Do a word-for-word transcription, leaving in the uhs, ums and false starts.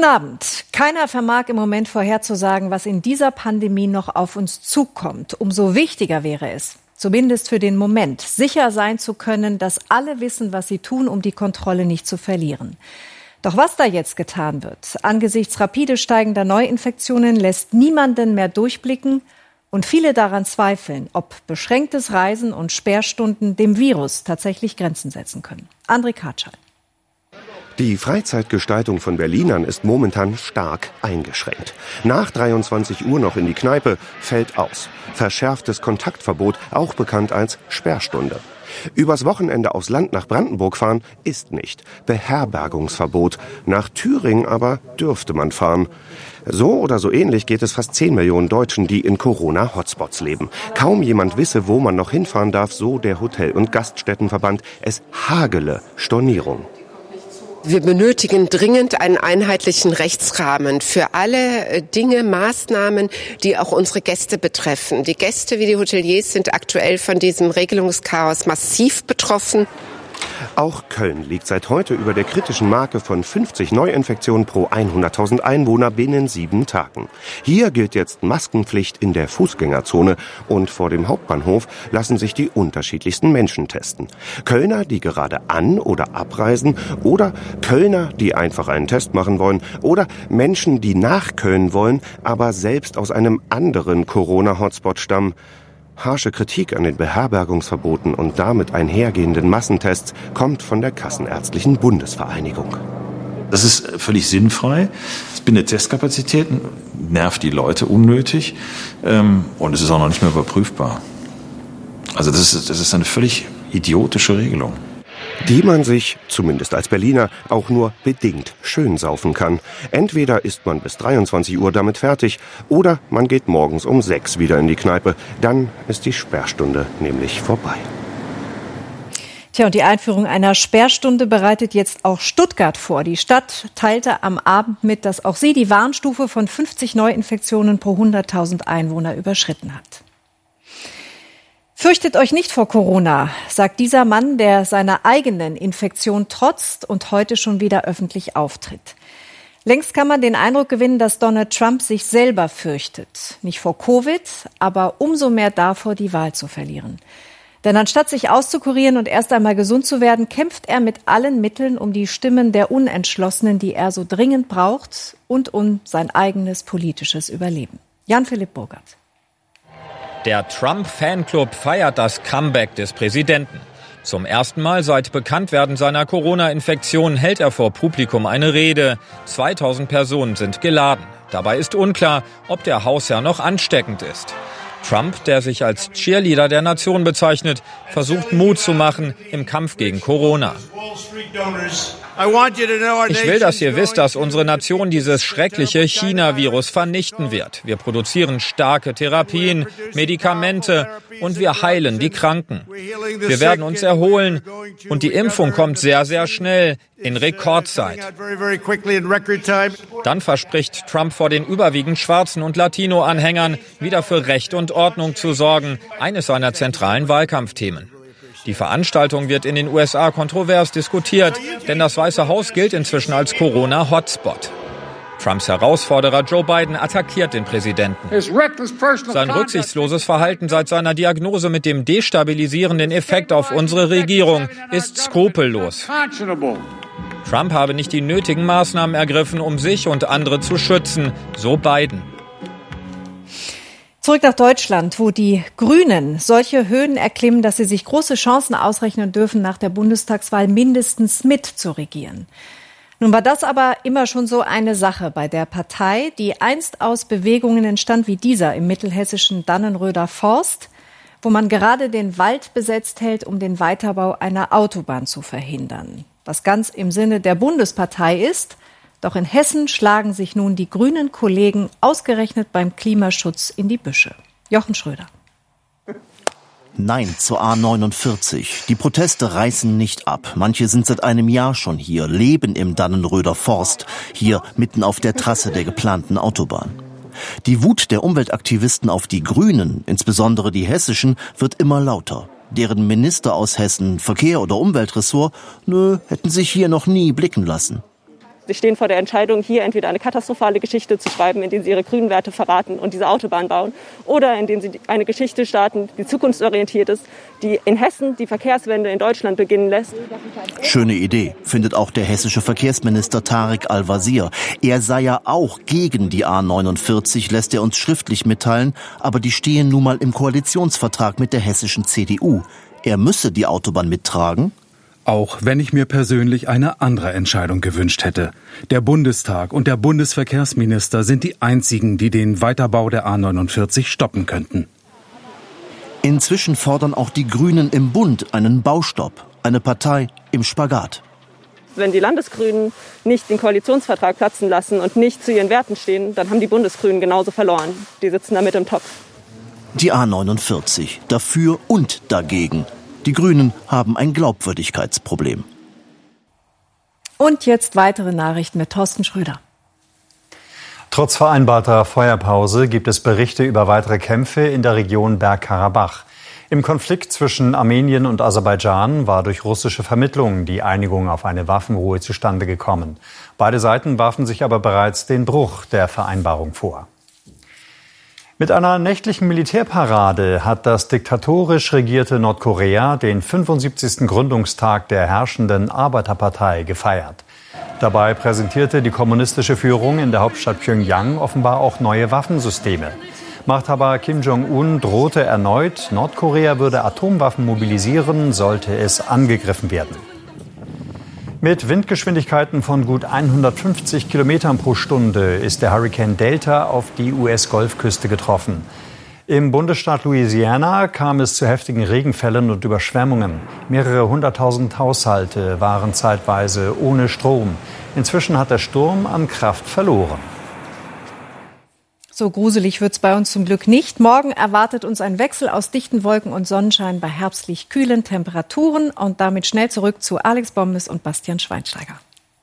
Abend. Keiner vermag im Moment vorherzusagen, was in dieser Pandemie noch auf uns zukommt. Umso wichtiger wäre es, zumindest für den Moment, sicher sein zu können, dass alle wissen, was sie tun, um die Kontrolle nicht zu verlieren. Doch was da jetzt getan wird, angesichts rapide steigender Neuinfektionen, lässt niemanden mehr durchblicken und viele daran zweifeln, ob beschränktes Reisen und Sperrstunden dem Virus tatsächlich Grenzen setzen können. André Katschal. Die Freizeitgestaltung von Berlinern ist momentan stark eingeschränkt. Nach dreiundzwanzig Uhr noch in die Kneipe fällt aus. Verschärftes Kontaktverbot, auch bekannt als Sperrstunde. Übers Wochenende aufs Land nach Brandenburg fahren ist nicht. Beherbergungsverbot. Nach Thüringen aber dürfte man fahren. So oder so ähnlich geht es fast zehn Millionen Deutschen, die in Corona-Hotspots leben. Kaum jemand wisse, wo man noch hinfahren darf, so der Hotel- und Gaststättenverband. Es hagele Stornierung. Wir benötigen dringend einen einheitlichen Rechtsrahmen für alle Dinge, Maßnahmen, die auch unsere Gäste betreffen. Die Gäste wie die Hoteliers sind aktuell von diesem Regelungschaos massiv betroffen. Auch Köln liegt seit heute über der kritischen Marke von fünfzig Neuinfektionen pro hunderttausend Einwohner binnen sieben Tagen. Hier gilt jetzt Maskenpflicht in der Fußgängerzone und vor dem Hauptbahnhof lassen sich die unterschiedlichsten Menschen testen. Kölner, die gerade an- oder abreisen, oder Kölner, die einfach einen Test machen wollen, oder Menschen, die nach Köln wollen, aber selbst aus einem anderen Corona-Hotspot stammen. Harsche Kritik an den Beherbergungsverboten und damit einhergehenden Massentests kommt von der Kassenärztlichen Bundesvereinigung. Das ist völlig sinnfrei. Es bindet Testkapazitäten, nervt die Leute unnötig und es ist auch noch nicht mehr überprüfbar. Also das ist, das ist eine völlig idiotische Regelung, die man sich, zumindest als Berliner, auch nur bedingt schön saufen kann. Entweder ist man bis dreiundzwanzig Uhr damit fertig oder man geht morgens um sechs wieder in die Kneipe. Dann ist die Sperrstunde nämlich vorbei. Tja, und die Einführung einer Sperrstunde bereitet jetzt auch Stuttgart vor. Die Stadt teilte am Abend mit, dass auch sie die Warnstufe von fünfzig Neuinfektionen pro hunderttausend Einwohner überschritten hat. Fürchtet euch nicht vor Corona, sagt dieser Mann, der seiner eigenen Infektion trotzt und heute schon wieder öffentlich auftritt. Längst kann man den Eindruck gewinnen, dass Donald Trump sich selber fürchtet. Nicht vor Covid, aber umso mehr davor, die Wahl zu verlieren. Denn anstatt sich auszukurieren und erst einmal gesund zu werden, kämpft er mit allen Mitteln um die Stimmen der Unentschlossenen, die er so dringend braucht, und um sein eigenes politisches Überleben. Jan-Philipp Burgert. Der Trump-Fanclub feiert das Comeback des Präsidenten. Zum ersten Mal seit Bekanntwerden seiner Corona-Infektion hält er vor Publikum eine Rede. zweitausend Personen sind geladen. Dabei ist unklar, ob der Hausherr noch ansteckend ist. Trump, der sich als Cheerleader der Nation bezeichnet, versucht Mut zu machen im Kampf gegen Corona. Ich will, dass ihr wisst, dass unsere Nation dieses schreckliche China-Virus vernichten wird. Wir produzieren starke Therapien, Medikamente und wir heilen die Kranken. Wir werden uns erholen und die Impfung kommt sehr, sehr schnell, in Rekordzeit. Dann verspricht Trump vor den überwiegend schwarzen und Latino-Anhängern wieder für Recht und Ordnung zu sorgen, eines seiner zentralen Wahlkampfthemen. Die Veranstaltung wird in den U S A kontrovers diskutiert, denn das Weiße Haus gilt inzwischen als Corona-Hotspot. Trumps Herausforderer Joe Biden attackiert den Präsidenten. Sein rücksichtsloses Verhalten seit seiner Diagnose mit dem destabilisierenden Effekt auf unsere Regierung ist skrupellos. Trump habe nicht die nötigen Maßnahmen ergriffen, um sich und andere zu schützen, so Biden. Zurück nach Deutschland, wo die Grünen solche Höhen erklimmen, dass sie sich große Chancen ausrechnen dürfen, nach der Bundestagswahl mindestens mitzuregieren. Nun war das aber immer schon so eine Sache bei der Partei, die einst aus Bewegungen entstand wie dieser im mittelhessischen Dannenröder Forst, wo man gerade den Wald besetzt hält, um den Weiterbau einer Autobahn zu verhindern. Was ganz im Sinne der Bundespartei ist. Doch in Hessen schlagen sich nun die grünen Kollegen ausgerechnet beim Klimaschutz in die Büsche. Jochen Schröder. Nein zur A neunundvierzig. Die Proteste reißen nicht ab. Manche sind seit einem Jahr schon hier, leben im Dannenröder Forst, hier mitten auf der Trasse der geplanten Autobahn. Die Wut der Umweltaktivisten auf die Grünen, insbesondere die hessischen, wird immer lauter. Deren Minister aus Hessen, Verkehr oder Umweltressort, nö, hätten sich hier noch nie blicken lassen. Sie stehen vor der Entscheidung, hier entweder eine katastrophale Geschichte zu schreiben, indem sie ihre grünen Werte verraten und diese Autobahn bauen, oder indem sie eine Geschichte starten, die zukunftsorientiert ist, die in Hessen die Verkehrswende in Deutschland beginnen lässt. Schöne Idee, findet auch der hessische Verkehrsminister Tarek Al-Wazir. Er sei ja auch gegen die A neunundvierzig, lässt er uns schriftlich mitteilen, aber die stehen nun mal im Koalitionsvertrag mit der hessischen C D U. Er müsse die Autobahn mittragen? Auch wenn ich mir persönlich eine andere Entscheidung gewünscht hätte. Der Bundestag und der Bundesverkehrsminister sind die einzigen, die den Weiterbau der A neunundvierzig stoppen könnten. Inzwischen fordern auch die Grünen im Bund einen Baustopp, eine Partei im Spagat. Wenn die Landesgrünen nicht den Koalitionsvertrag platzen lassen und nicht zu ihren Werten stehen, dann haben die Bundesgrünen genauso verloren. Die sitzen damit im Topf. Die A neunundvierzig, dafür und dagegen. Die Grünen haben ein Glaubwürdigkeitsproblem. Und jetzt weitere Nachrichten mit Thorsten Schröder. Trotz vereinbarter Feuerpause gibt es Berichte über weitere Kämpfe in der Region Bergkarabach. Im Konflikt zwischen Armenien und Aserbaidschan war durch russische Vermittlung die Einigung auf eine Waffenruhe zustande gekommen. Beide Seiten warfen sich aber bereits den Bruch der Vereinbarung vor. Mit einer nächtlichen Militärparade hat das diktatorisch regierte Nordkorea den fünfundsiebzigsten Gründungstag der herrschenden Arbeiterpartei gefeiert. Dabei präsentierte die kommunistische Führung in der Hauptstadt Pjöngjang offenbar auch neue Waffensysteme. Machthaber Kim Jong-un drohte erneut, Nordkorea würde Atomwaffen mobilisieren, sollte es angegriffen werden. Mit Windgeschwindigkeiten von gut hundertfünfzig Kilometern pro Stunde ist der Hurrikan Delta auf die U S-Golfküste getroffen. Im Bundesstaat Louisiana kam es zu heftigen Regenfällen und Überschwemmungen. Mehrere hunderttausend Haushalte waren zeitweise ohne Strom. Inzwischen hat der Sturm an Kraft verloren. So gruselig wird's bei uns zum Glück nicht. Morgen erwartet uns ein Wechsel aus dichten Wolken und Sonnenschein bei herbstlich kühlen Temperaturen. Und damit schnell zurück zu Alex Bommes und Bastian Schweinsteiger.